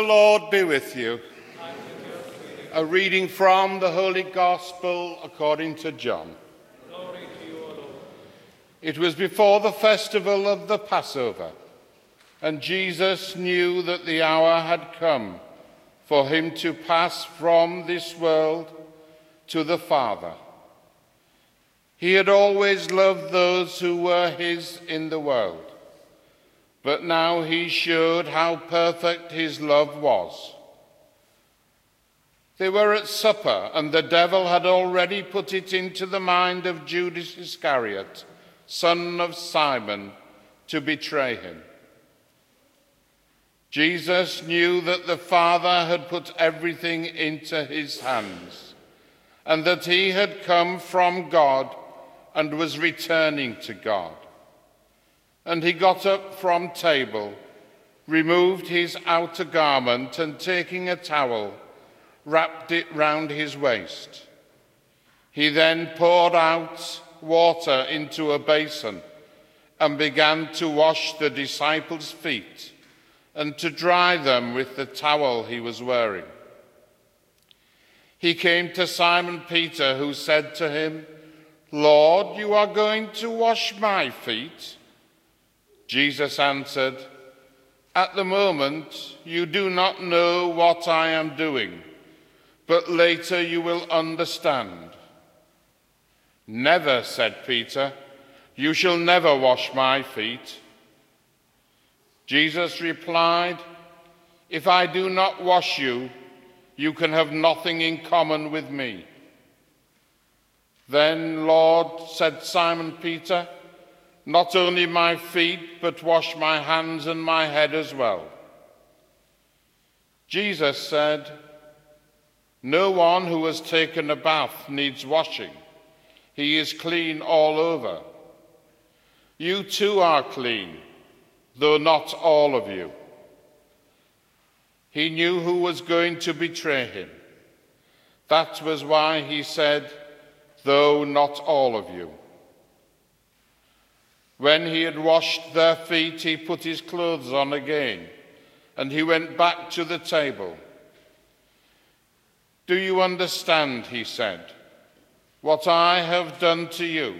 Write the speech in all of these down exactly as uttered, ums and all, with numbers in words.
The Lord be with you. A reading from the Holy Gospel according to John. Glory to you, O Lord. It was before the festival of the Passover, and Jesus knew that the hour had come for him to pass from this world to the Father. He had always loved those who were his in the world, but now he showed how perfect his love was. They were at supper, and the devil had already put it into the mind of Judas Iscariot, son of Simon, to betray him. Jesus knew that the Father had put everything into his hands, and that he had come from God and was returning to God. And he got up from table, removed his outer garment, and taking a towel, wrapped it round his waist. He then poured out water into a basin and began to wash the disciples' feet and to dry them with the towel he was wearing. He came to Simon Peter, who said to him, "Lord, you are going to wash my feet?" Jesus answered, "At the moment you do not know what I am doing, but later you will understand." "Never," said Peter, "you shall never wash my feet." Jesus replied, "If I do not wash you, you can have nothing in common with me." "Then, Lord," said Simon Peter, "not only my feet, but wash my hands and my head as well." Jesus said, "No one who has taken a bath needs washing. He is clean all over. You too are clean, though not all of you." He knew who was going to betray him. That was why he said, "Though not all of you." When he had washed their feet, he put his clothes on again, and he went back to the table. "Do you understand," he said, "what I have done to you?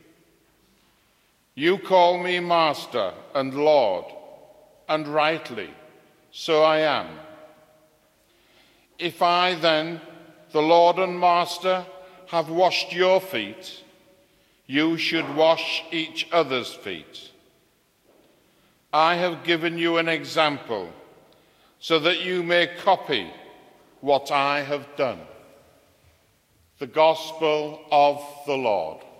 You call me Master and Lord, and rightly, so I am. If I then, the Lord and Master, have washed your feet, you should wash each other's feet. I have given you an example so that you may copy what I have done." The Gospel of the Lord.